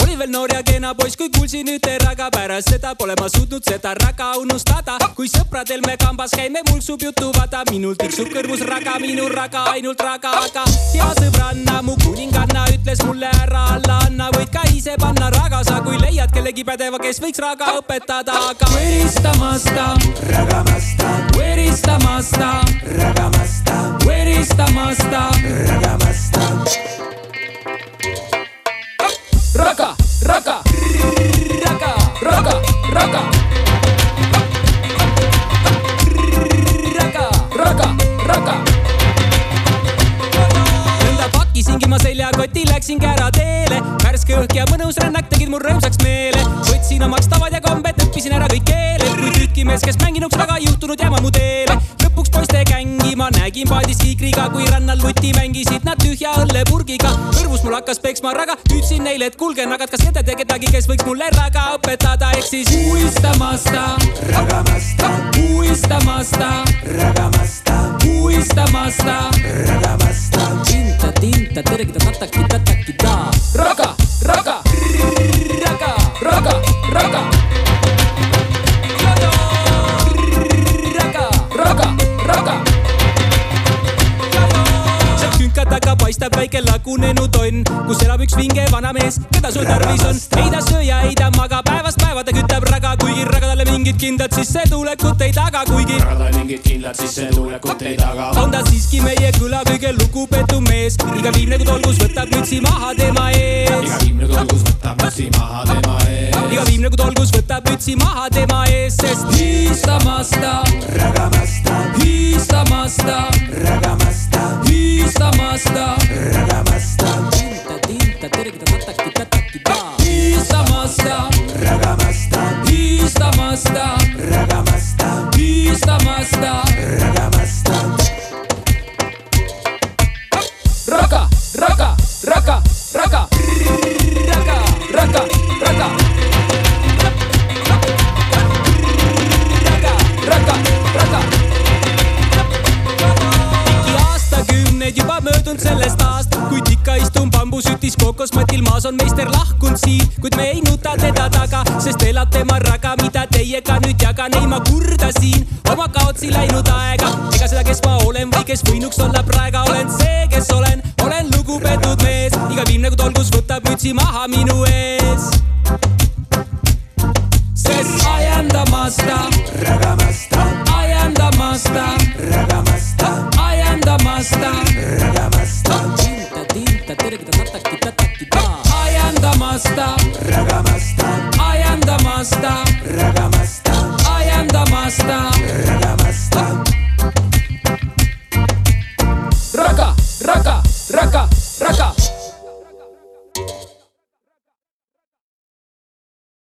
Oli veel noor ja kena poiss, kui kuulsin üte raga. Pärast seda pole ma suutnud seda raga unustada. Kui sõpradel me kambas käime, mul sub jutu vada. Minul tiksub kõrvus raga, minu raga, ainult raga. Aga hea sõbranna, mu kuninganna ütles mulle ära alla anna. Võid ka ise panna raga sa, kui leiad kellegi pädeva, kes võiks raga õpetada. Aga veristamasta, ragamasta, veristamasta, ragamasta, veristamasta, ragamasta. Raga, raga, raga, raga, raga. Raga, raga, raga. Nõnda pakkisingi ma seljakoti, läksin kära teele. Värske õhk ja mõnus rännak tegid mul rõõmsaks meele. Võtsin omaks tavad ja kombed, õppisin ära kõik keeled. Kui tükimees, kes mänginuks raga, juhtunud jääma mu teele. Lõpuks poiste kängi ma nägin paadis kiikriga, kui rannal luti mängisid nad tühja õllepurgiga. Kõrvus mul hakkas peksma raga, hüüdsin neile, et kuulge nagad, kas jätate kedagi, kes võiks mulle raga õpetada. Ehk siis uistamasta, ragamasta, uistamasta, ragamasta, uistamasta, ragamasta. Tinta, tinta, tergita, tataki, tataki, ta. Raga, raga, raga, raga, raga. Taga paistab väike lagunenud on, kus elab üks vinge vanamees, keda sul tarvis on. Ei ta sööja, ei ta maga, päevast päeva ta kütab raga, kuigi raga talle mingit kindlat sissetulekut ei taga, kuigi raga talle mingit kindlat sissetulekut ei taga. On ta siiski meie küla kõige lugupeetud mees, iga viimne kui tolgus võtab mütsi maha tema ees. Iga viimne kui tolgus võtab mütsi maha tema ees. Iga viimne kui tolgus võtab mütsi maha tema ees, sest hiistamasta, ragamasta, hiistamasta, ragamasta, hiistamasta, ragamasta. Tinta, tinta, tergita, tataki, tataki, ta. Hiistamasta, ragamasta, hiistamasta, ragamasta, hiistamasta, ragamasta. Raga, raga, raga, raga, raga, raga, raga. Raga, raga, raga. Aastakümneid juba möödunud sellest aast, kuid ikka istun bambusütis kookosmatil, maas on meister lahkunud siin, kuid me ei nuta teda taga, sest elab tema raga, mida teiega nüüd jagan. Ei ma kurda siin oma kaotsi läinud aega, ega seda, kes ma olen või kes võinuks olla praega. Olen see, kes olen lugupeetud mees, iga viimne kui tolgus võtab mütsi maha minu ees. Sest I am the master, ragamasta, I am the master, ragamasta, I am the master, ragamasta. Tinta, tinta, tergita, tataki, tataki, ta. I am the master, ragamasta, I am the master, ragamasta, I am the master.